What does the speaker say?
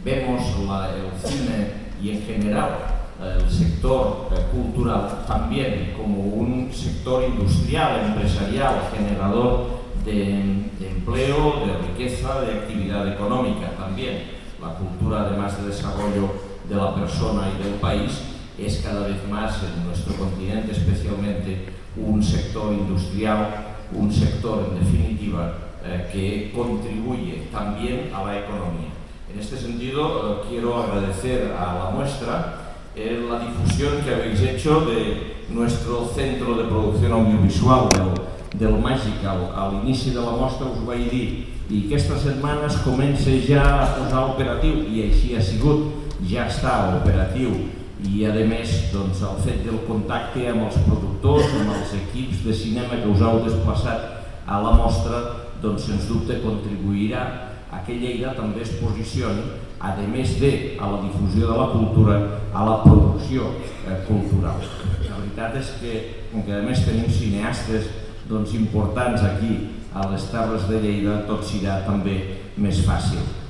vemos el cine y en general el sector cultural también como un sector industrial, empresarial, generador de empleo, de riqueza, de actividad económica también. La cultura, además de desarrollo de la persona y del país, es cada vez más en nuestro continente especialmente un sector industrial, un sector en definitiva que contribuye también a la economía. En este sentido quiero agradecer a la muestra la difusión que habéis hecho de nuestro centro de producción audiovisual del Magical. Al inici de la mostra us ho vaig dir i aquestes setmanes comença ja a posar operatiu i així ha sigut, ja està operatiu i a més el fet del contacte amb els productors, amb els equips de cinema que us heu desplaçat a la mostra, sens dubte contribuirà a que Lleida també es posicioni, a més de a la difusió de la cultura, a la producció cultural. La veritat és que, com que a més tenim cineastes importants aquí a les Terres de Lleida, tot serà també més fàcil.